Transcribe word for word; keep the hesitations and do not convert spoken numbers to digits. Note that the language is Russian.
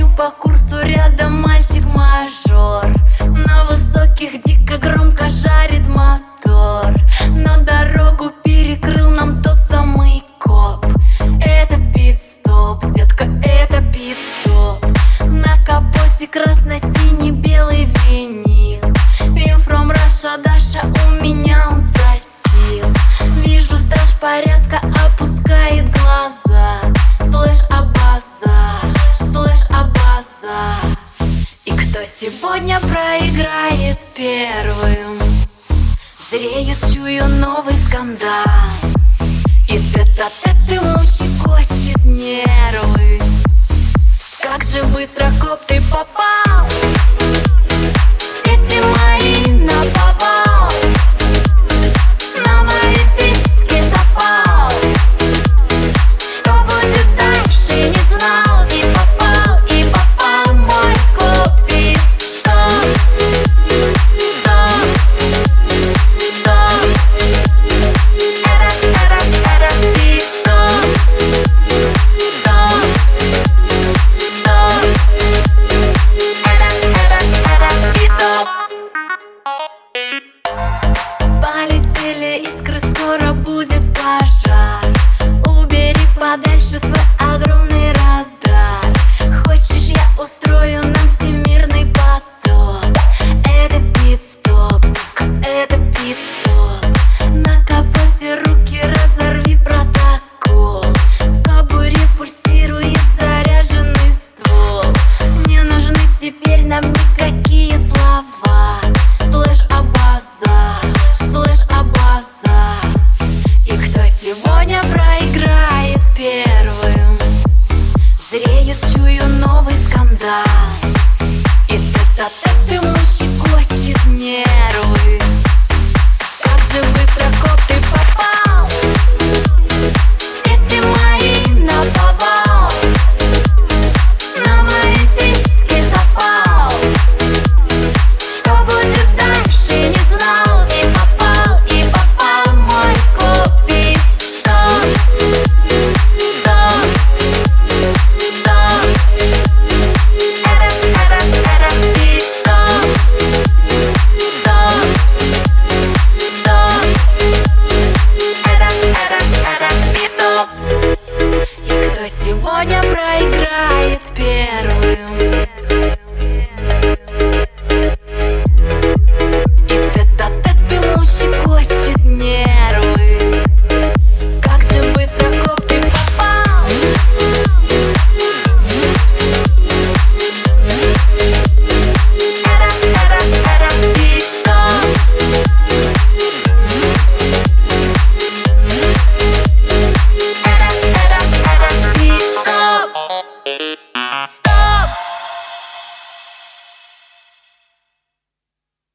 Лечу по курсу, рядом мальчик-мажор. На высоких дико громко жарит мотор, но дорогу перекрыл нам тот самый коп. Это пит-стоп, детка, это пит-стоп. На капоте красно-синий белый винил. You from Russia, Даша, у меня он спросил. Вижу, страж порядка опускает глаза. Слышь, Абаза, слышь, Абаза. И кто сегодня проиграет первым? Зреет, чую новый скандал. И тет-а-тет ему щекочет нервы. Как же быстро, коп, ты попал.